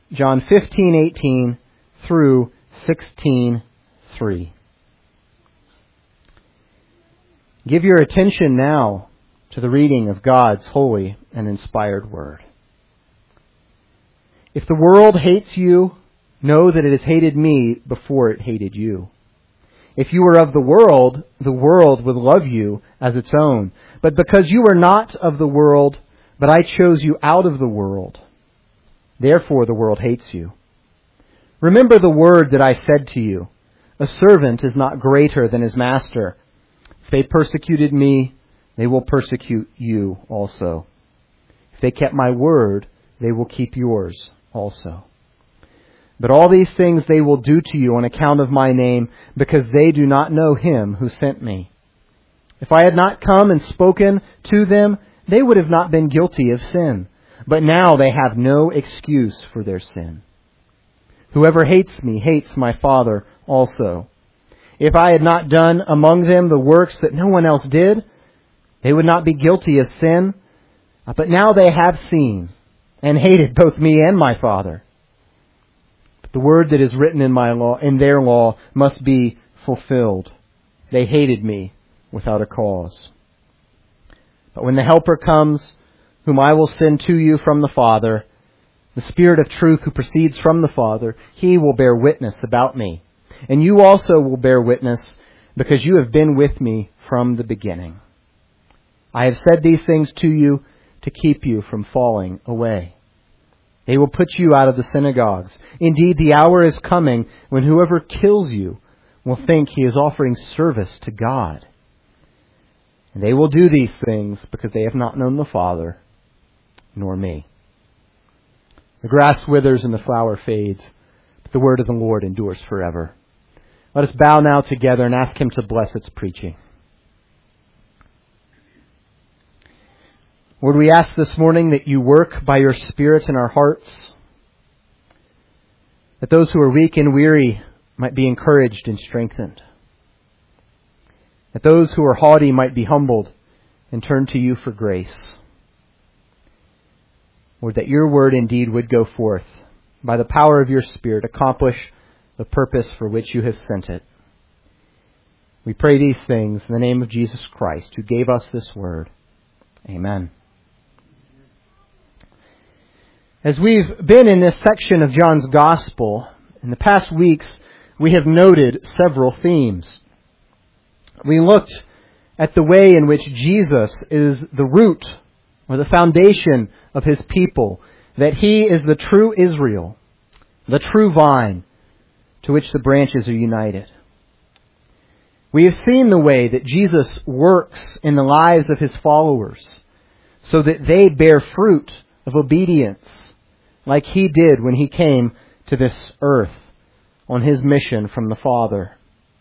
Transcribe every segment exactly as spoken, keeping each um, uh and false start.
John fifteen eighteen through sixteen three. Give your attention now to the reading of God's holy and inspired word. If the world hates you, know that it has hated me before it hated you. If you were of the world, the world would love you as its own. But because you are not of the world, but I chose you out of the world, therefore the world hates you. Remember the word that I said to you. A servant is not greater than his master. If they persecuted me, they will persecute you also. If they kept my word, they will keep yours also. But all these things they will do to you on account of my name, because they do not know him who sent me. If I had not come and spoken to them, they would have not been guilty of sin. But now they have no excuse for their sin. Whoever hates me hates my Father also. If I had not done among them the works that no one else did, they would not be guilty of sin. But now they have seen and hated both me and my Father. The word that is written in my law, in their law, must be fulfilled. They hated me without a cause. But when the Helper comes, whom I will send to you from the Father, the Spirit of truth who proceeds from the Father, he will bear witness about me. And you also will bear witness, because you have been with me from the beginning. I have said these things to you to keep you from falling away. They will put you out of the synagogues. Indeed, the hour is coming when whoever kills you will think he is offering service to God. And they will do these things because they have not known the Father nor me. The grass withers and the flower fades, but the word of the Lord endures forever. Let us bow now together and ask him to bless its preaching. Lord, we ask this morning that you work by your Spirit in our hearts, that those who are weak and weary might be encouraged and strengthened, that those who are haughty might be humbled and turn to you for grace. Lord, that your word indeed would go forth by the power of your Spirit, accomplish the purpose for which you have sent it. We pray these things in the name of Jesus Christ, who gave us this word. Amen. As we've been in this section of John's Gospel, in the past weeks, we have noted several themes. We looked at the way in which Jesus is the root or the foundation of his people, that he is the true Israel, the true vine to which the branches are united. We have seen the way that Jesus works in the lives of his followers so that they bear fruit of obedience, like he did when he came to this earth on his mission from the Father.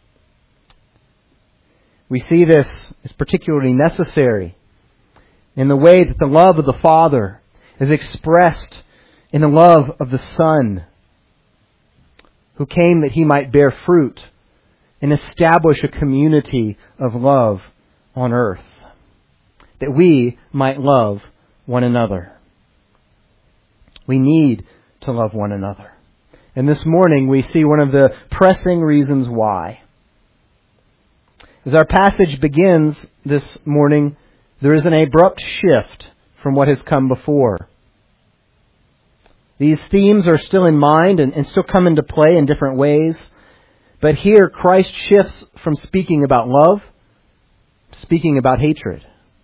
We see this is particularly necessary in the way that the love of the Father is expressed in the love of the Son, who came that he might bear fruit and establish a community of love on earth, that we might love one another. We need to love one another. And this morning we see one of the pressing reasons why. As our passage begins this morning, there is an abrupt shift from what has come before. These themes are still in mind and, and still come into play in different ways. But here Christ shifts from speaking about love, to speaking about hatred.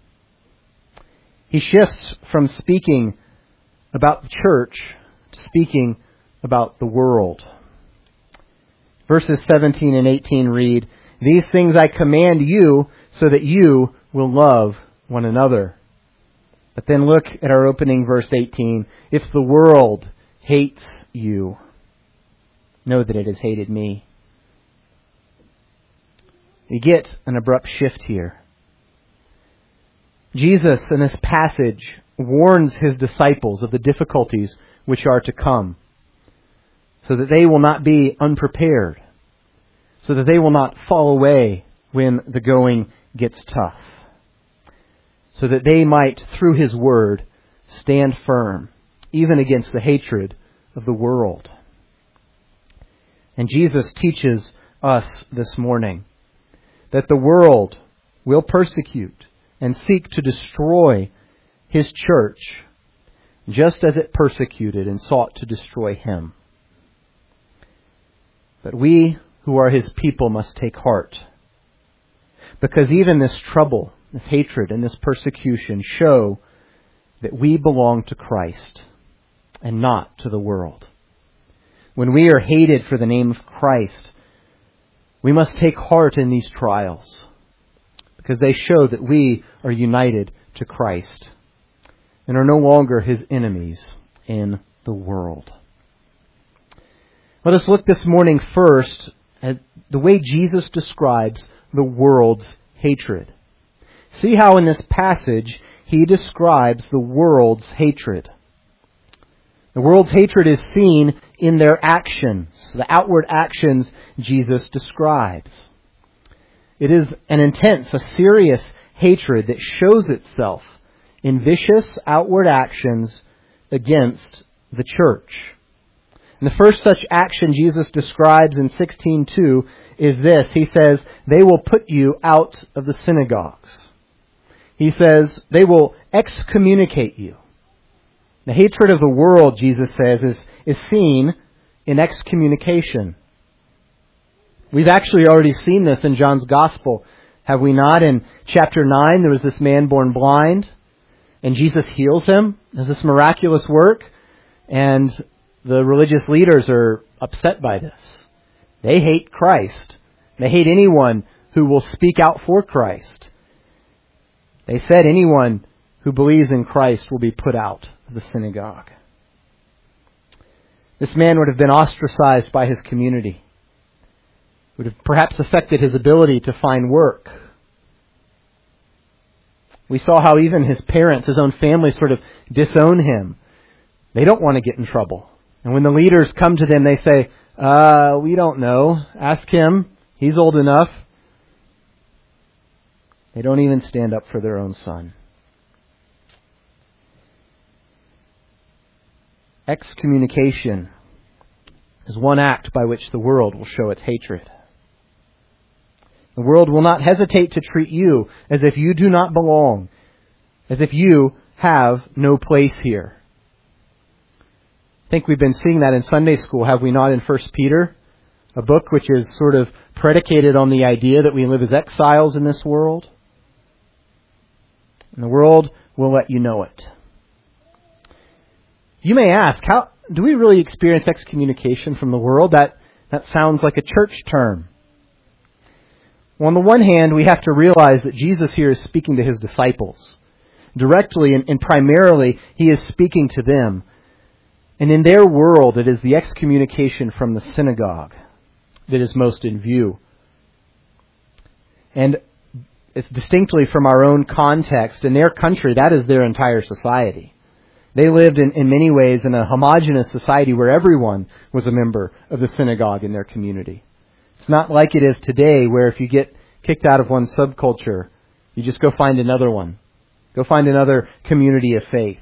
He shifts from speaking about the church to speaking about the world. Verses seventeen and eighteen read, "These things I command you so that you will love one another." But then look at our opening verse eighteen. "If the world hates you, know that it has hated me." We get an abrupt shift here. Jesus, in this passage, warns his disciples of the difficulties which are to come, so that they will not be unprepared, so that they will not fall away when the going gets tough, so that they might, through his word, stand firm, even against the hatred of the world. And Jesus teaches us this morning that the world will persecute and seek to destroy His church just as it persecuted and sought to destroy Him. But we who are His people must take heart, because even this trouble, this hatred, and this persecution show that we belong to Christ and not to the world. When we are hated for the name of Christ, we must take heart in these trials, because they show that we are united to Christ and are no longer His enemies in the world. Let us look this morning first at the way Jesus describes the world's hatred. See how in this passage He describes the world's hatred. The world's hatred is seen in their actions, the outward actions Jesus describes. It is an intense, a serious hatred that shows itself in vicious outward actions against the church. And the first such action Jesus describes in sixteen two is this. He says, they will put you out of the synagogues. He says, they will excommunicate you. The hatred of the world, Jesus says, is, is seen in excommunication. We've actually already seen this in John's Gospel, have we not? In chapter nine, there was this man born blind, and Jesus heals him. There's this miraculous work, and the religious leaders are upset by this. They hate Christ. They hate anyone who will speak out for Christ. They said anyone who believes in Christ will be put out of the synagogue. This man would have been ostracized by his community. It would have perhaps affected his ability to find work. We saw how even his parents, his own family, sort of disown him. They don't want to get in trouble. And when the leaders come to them, they say, uh, we don't know. Ask him. He's old enough. They don't even stand up for their own son. Excommunication is one act by which the world will show its hatred. The world will not hesitate to treat you as if you do not belong, as if you have no place here. I think we've been seeing that in Sunday school, have we not, in First Peter? A book which is sort of predicated on the idea that we live as exiles in this world. And the world will let you know it. You may ask, how do we really experience excommunication from the world? That, that sounds like a church term. Well, on the one hand, we have to realize that Jesus here is speaking to His disciples. Directly and, and primarily, He is speaking to them. And in their world, it is the excommunication from the synagogue that is most in view. And it's distinctly from our own context. In their country, that is their entire society. They lived in, in many ways in a homogeneous society where everyone was a member of the synagogue in their community. It's not like it is today, where if you get kicked out of one subculture, you just go find another one. Go find another community of faith.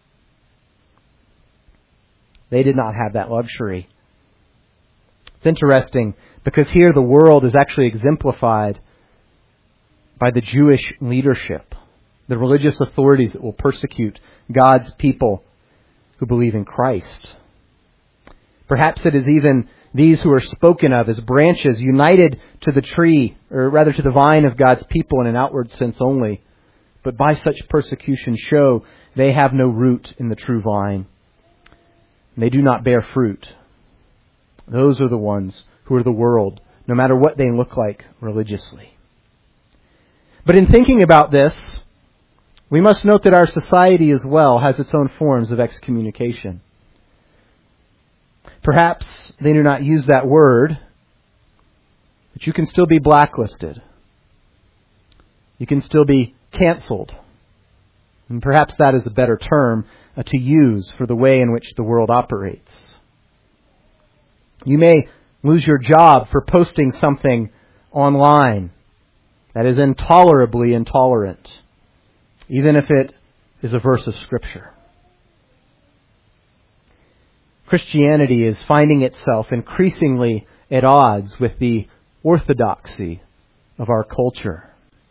They did not have that luxury. It's interesting because here the world is actually exemplified by the Jewish leadership, the religious authorities that will persecute God's people who believe in Christ. Perhaps it is even these who are spoken of as branches united to the tree, or rather to the vine of God's people in an outward sense only, but by such persecution show they have no root in the true vine. They do not bear fruit. Those are the ones who are the world, no matter what they look like religiously. But in thinking about this, we must note that our society as well has its own forms of excommunication. Perhaps they do not use that word, but you can still be blacklisted. You can still be canceled. And perhaps that is a better term uh, to use for the way in which the world operates. You may lose your job for posting something online that is intolerably intolerant, even if it is a verse of Scripture. Christianity is finding itself increasingly at odds with the orthodoxy of our culture.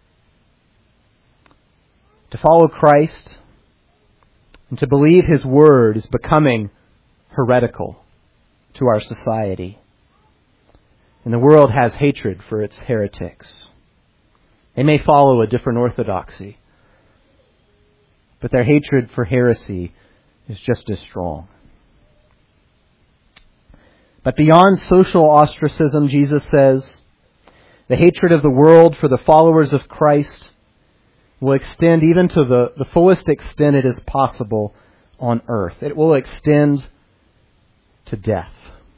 To follow Christ and to believe His Word is becoming heretical to our society. And the world has hatred for its heretics. They may follow a different orthodoxy, but their hatred for heresy is just as strong. But beyond social ostracism, Jesus says, the hatred of the world for the followers of Christ will extend even to the, the fullest extent it is possible on earth. It will extend to death.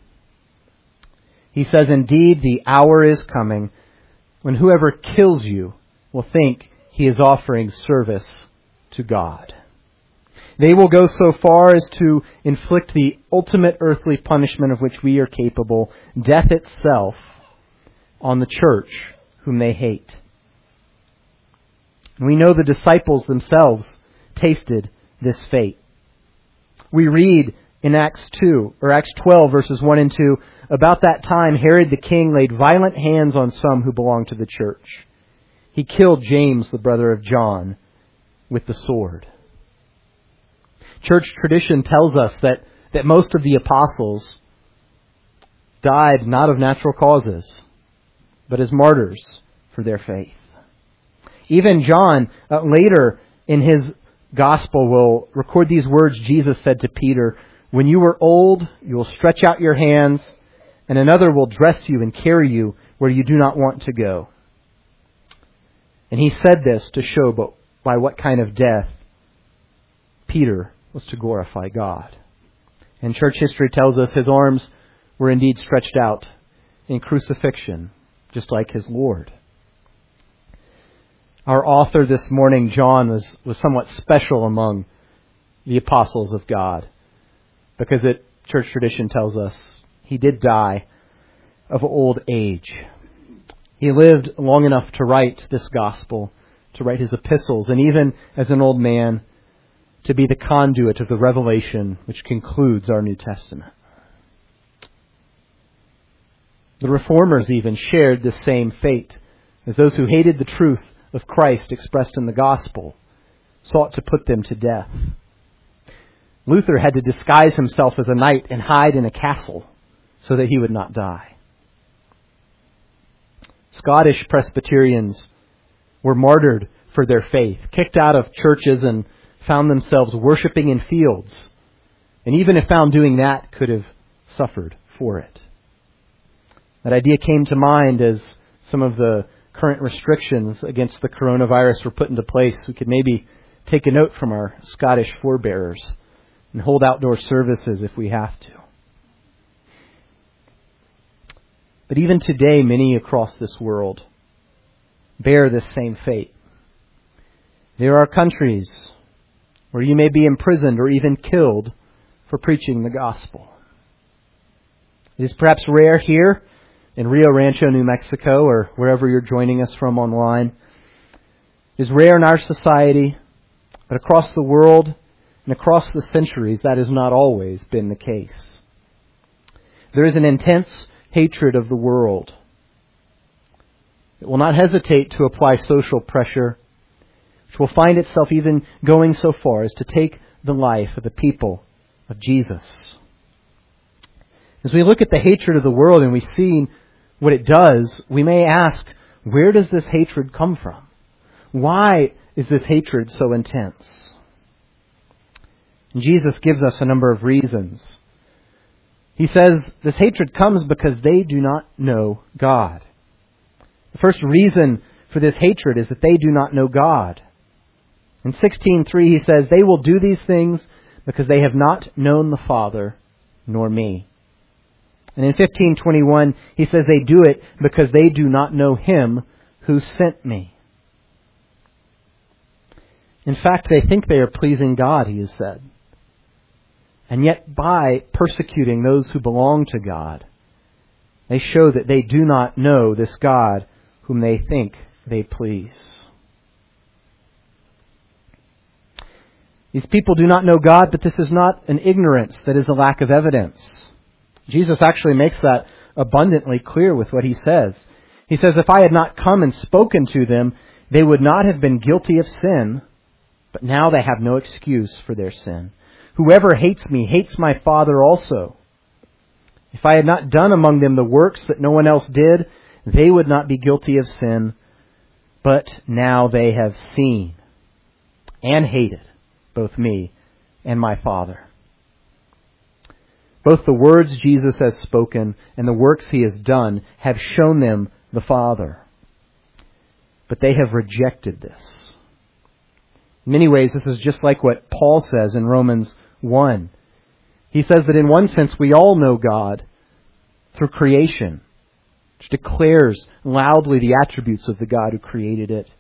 He says, indeed, the hour is coming when whoever kills you will think he is offering service to God. They will go so far as to inflict the ultimate earthly punishment of which we are capable, death itself, on the church whom they hate. We know the disciples themselves tasted this fate. We read in Acts two, or Acts twelve, verses one and two, about that time Herod the king laid violent hands on some who belonged to the church. He killed James, the brother of John, with the sword. Church tradition tells us that, that most of the apostles died not of natural causes, but as martyrs for their faith. Even John, uh, later in his gospel, will record these words Jesus said to Peter, "When you are old, you will stretch out your hands, and another will dress you and carry you where you do not want to go." And he said this to show by what kind of death Peter was to glorify God. And church history tells us his arms were indeed stretched out in crucifixion, just like his Lord. Our author this morning, John, was, was somewhat special among the apostles of God, because it, church tradition tells us he did die of old age. He lived long enough to write this gospel, to write his epistles, and even as an old man, to be the conduit of the revelation which concludes our New Testament. The Reformers even shared the same fate, as those who hated the truth of Christ expressed in the gospel sought to put them to death. Luther had to disguise himself as a knight and hide in a castle so that he would not die. Scottish Presbyterians were martyred for their faith, kicked out of churches and found themselves worshiping in fields. And even if found doing that, could have suffered for it. That idea came to mind as some of the current restrictions against the coronavirus were put into place. We could maybe take a note from our Scottish forebears and hold outdoor services if we have to. But even today, many across this world bear this same fate. There are countries where you may be imprisoned or even killed for preaching the gospel. It is perhaps rare here in Rio Rancho, New Mexico, or wherever you're joining us from online. It is rare in our society, but across the world and across the centuries, that has not always been the case. There is an intense hatred of the world. It will not hesitate to apply social pressure, which will find itself even going so far as to take the life of the people of Jesus. As we look at the hatred of the world and we see what it does, we may ask, where does this hatred come from? Why is this hatred so intense? And Jesus gives us a number of reasons. He says this hatred comes because they do not know God. The first reason for this hatred is that they do not know God. In sixteen three, he says, "They will do these things because they have not known the Father nor me." And in fifteen twenty-one, he says they do it because they do not know Him who sent me. In fact, they think they are pleasing God, he has said. And yet by persecuting those who belong to God, they show that they do not know this God whom they think they please. These people do not know God, but this is not an ignorance that is a lack of evidence. Jesus actually makes that abundantly clear with what he says. He says, if I had not come and spoken to them, they would not have been guilty of sin, but now they have no excuse for their sin. Whoever hates me hates my Father also. If I had not done among them the works that no one else did, they would not be guilty of sin, but now they have seen and hated both me and my Father. Both the words Jesus has spoken and the works he has done have shown them the Father. But they have rejected this. In many ways, this is just like what Paul says in Romans one. He says that in one sense we all know God through creation, which declares loudly the attributes of the God who created it.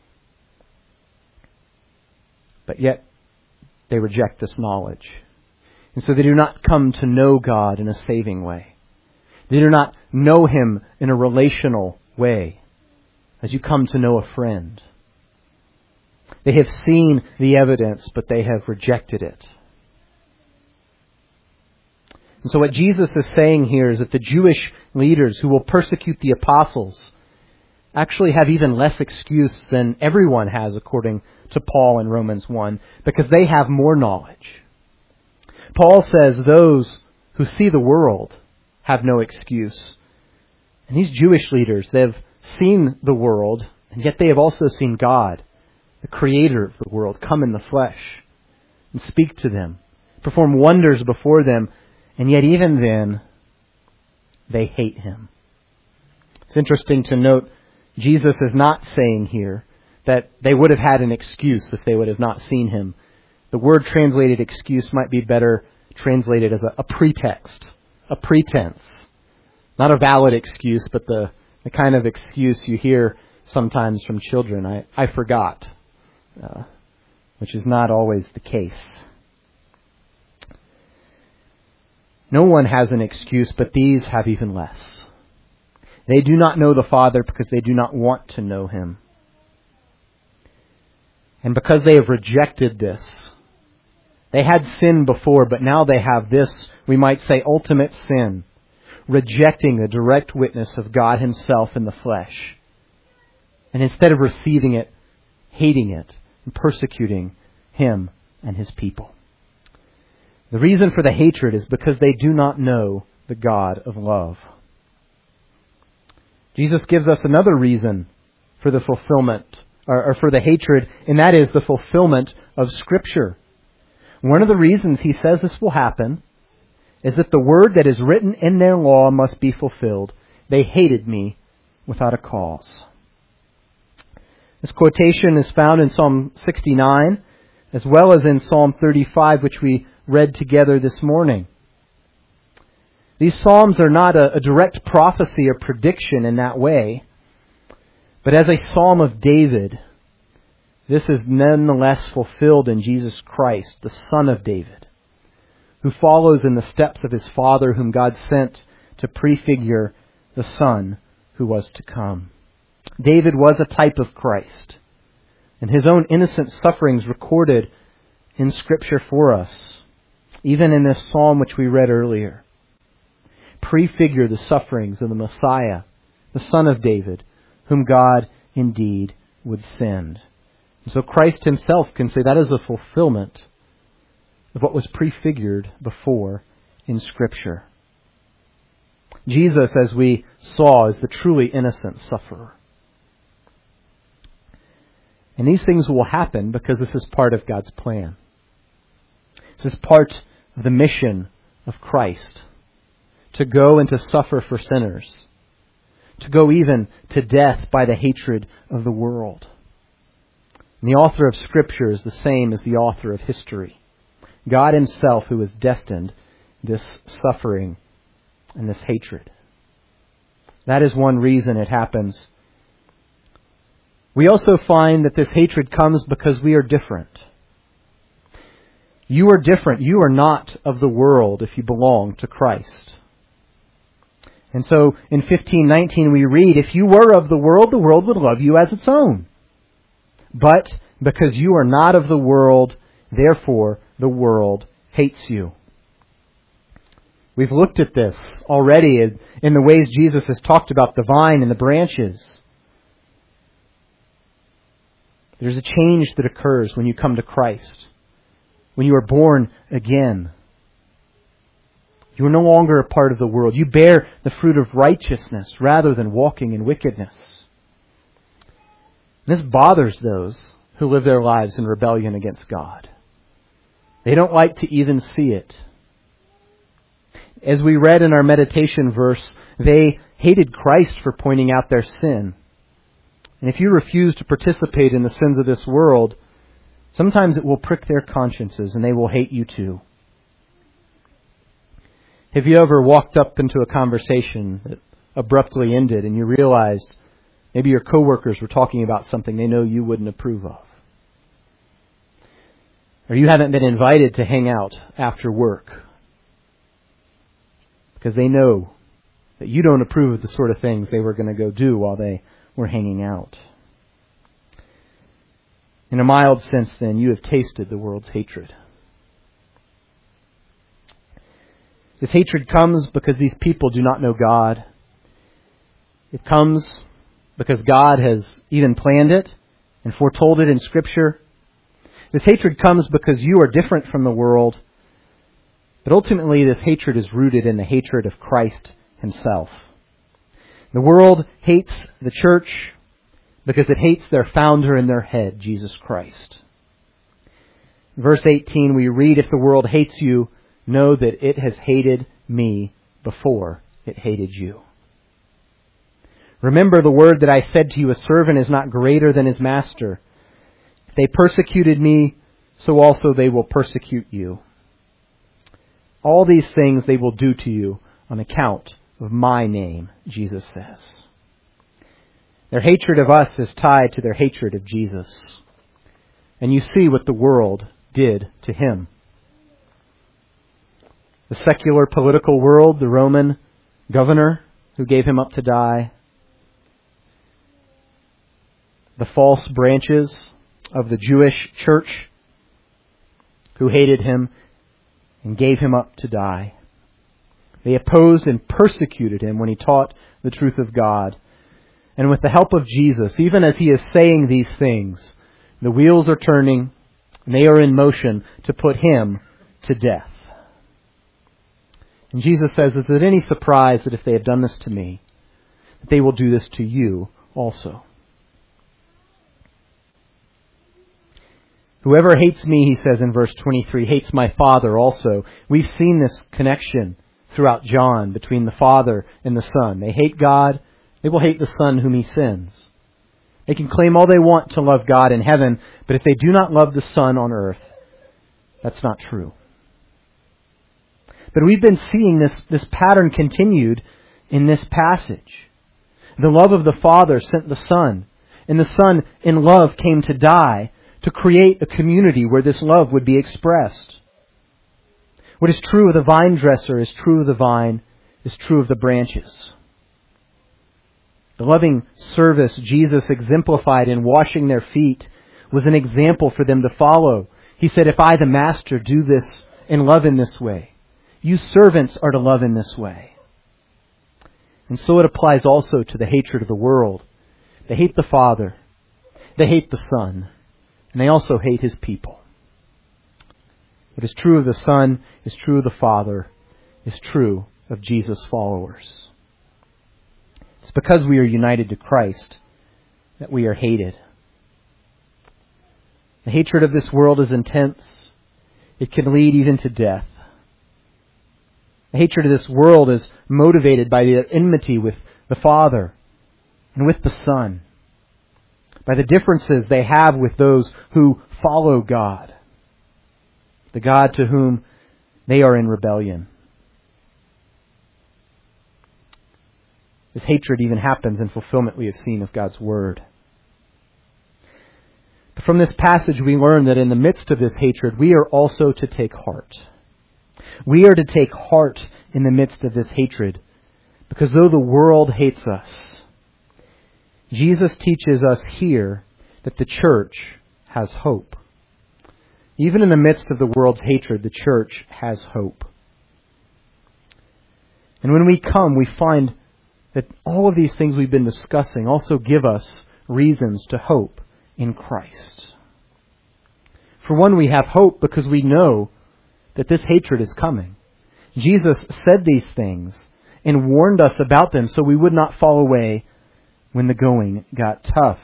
But yet, they reject this knowledge. And so they do not come to know God in a saving way. They do not know Him in a relational way, as you come to know a friend. They have seen the evidence, but they have rejected it. And so what Jesus is saying here is that the Jewish leaders who will persecute the apostles actually have even less excuse than everyone has, according to Paul in Romans one, because they have more knowledge. Paul says those who see the world have no excuse. And these Jewish leaders, they have seen the world, and yet they have also seen God, the Creator of the world, come in the flesh and speak to them, perform wonders before them, and yet even then, they hate Him. It's interesting to note, Jesus is not saying here that they would have had an excuse if they would have not seen Him. The word translated excuse might be better translated as a, a pretext, a pretense. Not a valid excuse, but the, the kind of excuse you hear sometimes from children. I, I forgot, uh, which is not always the case. No one has an excuse, but these have even less. They do not know the Father because they do not want to know Him. And because they have rejected this, they had sin before, but now they have this, we might say, ultimate sin, rejecting the direct witness of God Himself in the flesh. And instead of receiving it, hating it and persecuting Him and His people. The reason for the hatred is because they do not know the God of love. Jesus gives us another reason for the fulfillment, or, or for the hatred, and that is the fulfillment of Scripture. One of the reasons He says this will happen is that the word that is written in their law must be fulfilled. They hated me without a cause. This quotation is found in Psalm sixty-nine, as well as in Psalm thirty-five, which we read together this morning. These Psalms are not a, a direct prophecy or prediction in that way, but as a Psalm of David, this is nonetheless fulfilled in Jesus Christ, the Son of David, who follows in the steps of His Father, whom God sent to prefigure the Son who was to come. David was a type of Christ, and his own innocent sufferings recorded in Scripture for us, even in this psalm which we read earlier, prefigure the sufferings of the Messiah, the Son of David, whom God indeed would send. And so Christ Himself can say that is a fulfillment of what was prefigured before in Scripture. Jesus, as we saw, is the truly innocent sufferer. And these things will happen because this is part of God's plan. This is part of the mission of Christ, to go and to suffer for sinners, to go even to death by the hatred of the world. And the author of Scripture is the same as the author of history. God Himself, who has destined this suffering and this hatred. That is one reason it happens. We also find that this hatred comes because we are different. You are different. You are not of the world if you belong to Christ. And so in fifteen nineteen we read, if you were of the world, the world would love you as its own. But because you are not of the world, Therefore, the world hates you. We've looked at this already in the ways Jesus has talked about the vine and the branches. There's a change that occurs when you come to Christ, when you are born again. You are no longer a part of the world. You bear the fruit of righteousness rather than walking in wickedness. This bothers those who live their lives in rebellion against God. They don't like to even see it. As we read in our meditation verse, they hated Christ for pointing out their sin. And if you refuse to participate in the sins of this world, sometimes it will prick their consciences and they will hate you too. Have you ever walked up into a conversation that abruptly ended and you realized maybe your coworkers were talking about something they know you wouldn't approve of? Or you haven't been invited to hang out after work because they know that you don't approve of the sort of things they were going to go do while they were hanging out. In a mild sense, then, you have tasted the world's hatred. This hatred comes because these people do not know God. It comes because God has even planned it and foretold it in Scripture. This hatred comes because you are different from the world. But ultimately, this hatred is rooted in the hatred of Christ Himself. The world hates the church because it hates their founder and their head, Jesus Christ. In verse eighteen, we read, "If the world hates you, know that it has hated me before it hated you. Remember the word that I said to you, a servant is not greater than his master. If they persecuted me, so also they will persecute you. All these things they will do to you on account of my name," Jesus says. Their hatred of us is tied to their hatred of Jesus. And you see what the world did to Him. The secular political world, the Roman governor who gave Him up to die. The false branches of the Jewish church who hated Him and gave Him up to die. They opposed and persecuted Him when He taught the truth of God. And with the help of Jesus, even as He is saying these things, the wheels are turning and they are in motion to put Him to death. And Jesus says, is it any surprise that if they have done this to me, that they will do this to you also? Whoever hates me, He says in verse twenty-three, hates my Father also. We've seen this connection throughout John between the Father and the Son. They hate God. They will hate the Son whom He sends. They can claim all they want to love God in heaven, but if they do not love the Son on earth, that's not true. But we've been seeing this, this pattern continued in this passage. The love of the Father sent the Son, and the Son in love came to die to create a community where this love would be expressed. What is true of the vine dresser is true of the vine, is true of the branches. The loving service Jesus exemplified in washing their feet was an example for them to follow. He said, if I, the Master, do this and love in this way, you servants are to love in this way. And so it applies also to the hatred of the world. They hate the Father. They hate the Son. And they also hate His people. What is true of the Son is true of the Father, is true of Jesus' followers. It's because we are united to Christ that we are hated. The hatred of this world is intense. It can lead even to death. The hatred of this world is motivated by the enmity with the Father and with the Son, by the differences they have with those who follow God, the God to whom they are in rebellion. This hatred even happens in fulfillment, we have seen, of God's Word. But from this passage we learn that in the midst of this hatred, we are also to take heart. We are to take heart in the midst of this hatred, because though the world hates us, Jesus teaches us here that the church has hope. Even in the midst of the world's hatred, the church has hope. And when we come, we find that all of these things we've been discussing also give us reasons to hope in Christ. For one, we have hope because we know that this hatred is coming. Jesus said these things and warned us about them so we would not fall away when the going got tough.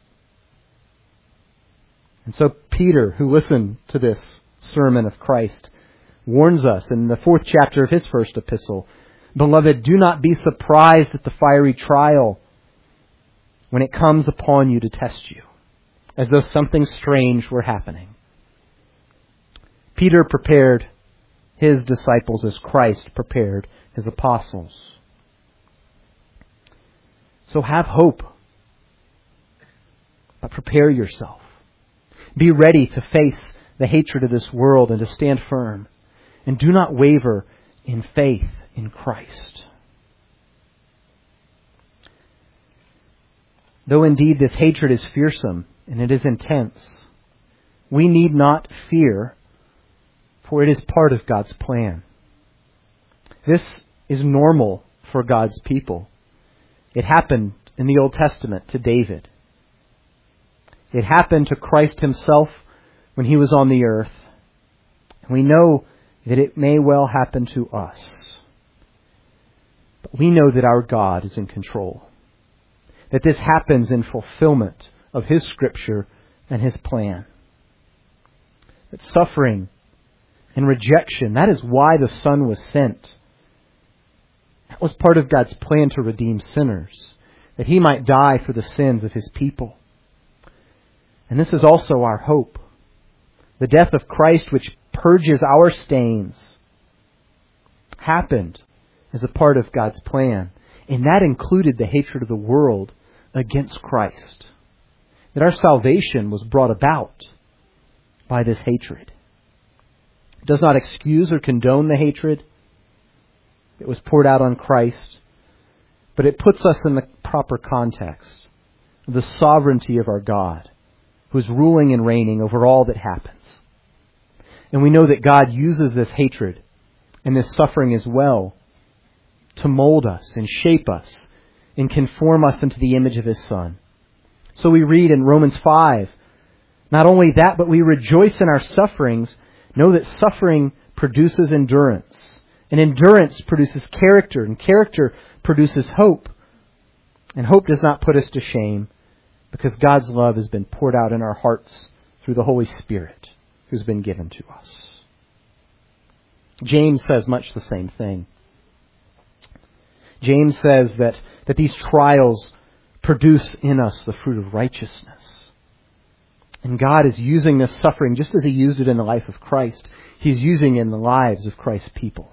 And so Peter, who listened to this sermon of Christ, warns us in the fourth chapter of his first epistle, "Beloved, do not be surprised at the fiery trial when it comes upon you to test you, as though something strange were happening." Peter prepared his disciples as Christ prepared his apostles. So have hope, but prepare yourself. Be ready to face the hatred of this world and to stand firm. And do not waver in faith in Christ. Though indeed this hatred is fearsome and it is intense, we need not fear, for it is part of God's plan. This is normal for God's people. It happened in the Old Testament to David. It happened to Christ himself when he was on the earth. And we know that it may well happen to us. But we know that our God is in control. That this happens in fulfillment of His Scripture and His plan. That suffering and rejection, that is why the Son was sent. That was part of God's plan to redeem sinners. That He might die for the sins of His people. And this is also our hope. The death of Christ, which purges our stains, happened as a part of God's plan. And that included the hatred of the world against Christ. That our salvation was brought about by this hatred. It does not excuse or condone the hatred. It was poured out on Christ. But it puts us in the proper context of the sovereignty of our God, who is ruling and reigning over all that happens. And we know that God uses this hatred and this suffering as well to mold us and shape us and conform us into the image of His Son. So we read in Romans five, not only that, but we rejoice in our sufferings, know that suffering produces endurance. And endurance produces character, and character produces hope. And hope does not put us to shame, because God's love has been poured out in our hearts through the Holy Spirit who's been given to us. James says much the same thing. James says that, that these trials produce in us the fruit of righteousness. And God is using this suffering just as He used it in the life of Christ. He's using it in the lives of Christ's people.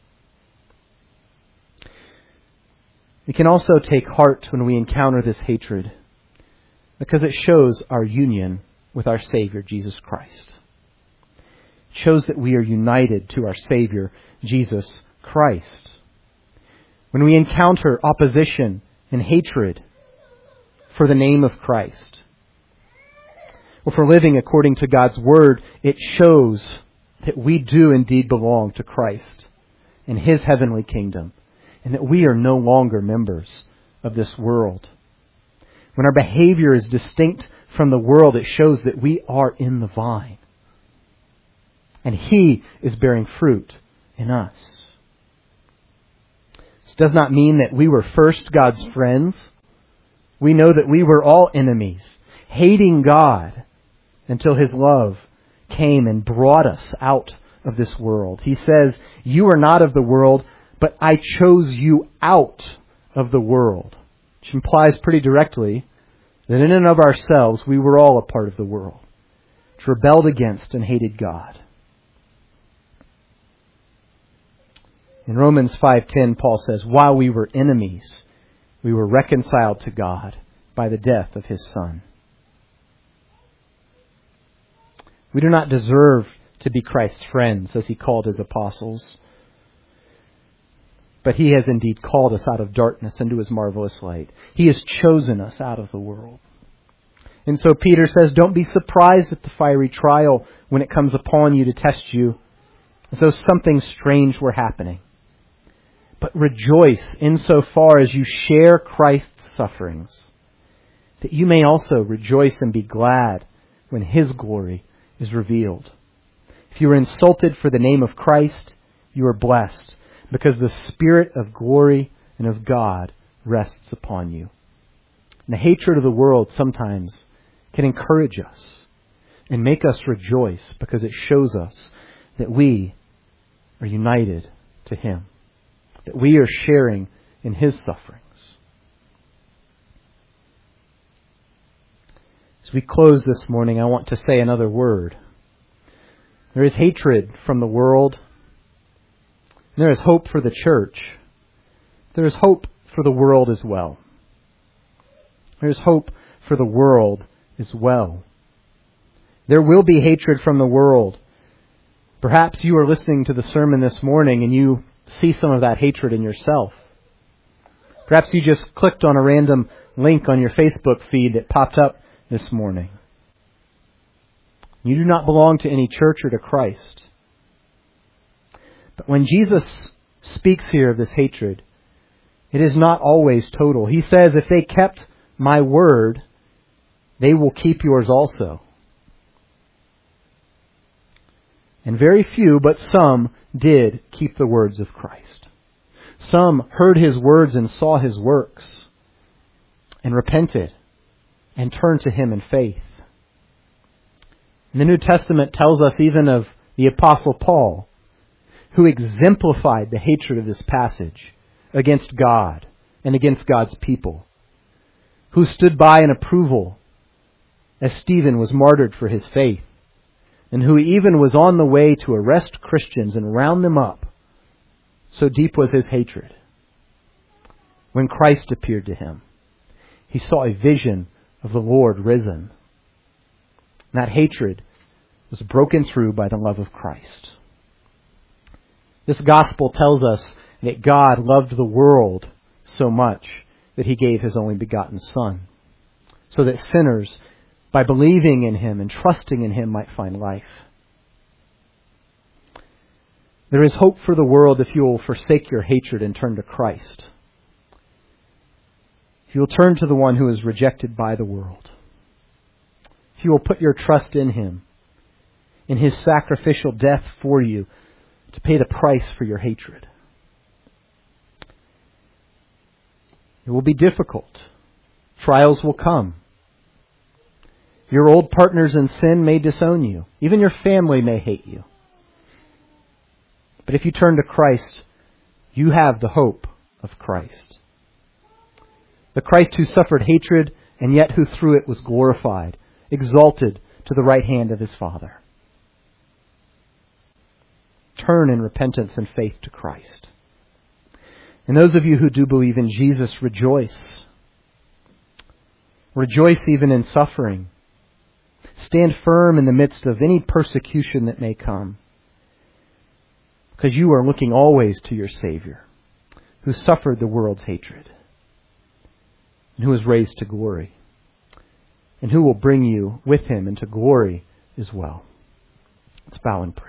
We can also take heart when we encounter this hatred, because it shows our union with our Savior, Jesus Christ. It shows that we are united to our Savior, Jesus Christ. When we encounter opposition and hatred for the name of Christ, or for living according to God's Word, it shows that we do indeed belong to Christ and His heavenly kingdom, and that we are no longer members of this world. When our behavior is distinct from the world, it shows that we are in the vine. And He is bearing fruit in us. This does not mean that we were first God's friends. We know that we were all enemies, hating God until His love came and brought us out of this world. He says, "You are not of the world, but I chose you out of the world." Which implies pretty directly that in and of ourselves, we were all a part of the world, which rebelled against and hated God. In Romans five ten, Paul says, "While we were enemies, we were reconciled to God by the death of His Son." We do not deserve to be Christ's friends, as He called His apostles. But He has indeed called us out of darkness into His marvelous light. He has chosen us out of the world. And so Peter says, don't be surprised at the fiery trial when it comes upon you to test you, as though something strange were happening. But rejoice insofar as you share Christ's sufferings, that you may also rejoice and be glad when His glory is revealed. If you are insulted for the name of Christ, you are blessed, because the Spirit of glory and of God rests upon you. And the hatred of the world sometimes can encourage us and make us rejoice, because it shows us that we are united to Him, that we are sharing in His sufferings. As we close this morning, I want to say another word. There is hatred from the world. And there is hope for the church. There is hope for the world as well. There is hope for the world as well. There will be hatred from the world. Perhaps you are listening to the sermon this morning and you see some of that hatred in yourself. Perhaps you just clicked on a random link on your Facebook feed that popped up this morning. You do not belong to any church or to Christ. But when Jesus speaks here of this hatred, it is not always total. He says, if they kept my word, they will keep yours also. And very few, but some, did keep the words of Christ. Some heard His words and saw His works and repented and turned to Him in faith. And the New Testament tells us even of the Apostle Paul, who exemplified the hatred of this passage against God and against God's people, who stood by in approval as Stephen was martyred for his faith, and who even was on the way to arrest Christians and round them up. So deep was his hatred. When Christ appeared to him, he saw a vision of the Lord risen. And that hatred was broken through by the love of Christ. This gospel tells us that God loved the world so much that He gave His only begotten Son, so that sinners, by believing in Him and trusting in Him, might find life. There is hope for the world if you will forsake your hatred and turn to Christ. If you will turn to the one who is rejected by the world. If you will put your trust in Him, in His sacrificial death for you to pay the price for your hatred. It will be difficult. Trials will come. Your old partners in sin may disown you. Even your family may hate you. But if you turn to Christ, you have the hope of Christ. The Christ who suffered hatred and yet who through it was glorified, exalted to the right hand of His Father. Turn in repentance and faith to Christ. And those of you who do believe in Jesus, rejoice. Rejoice even in suffering. Stand firm in the midst of any persecution that may come, because you are looking always to your Savior, who suffered the world's hatred, and who was raised to glory, and who will bring you with Him into glory as well. Let's bow and pray.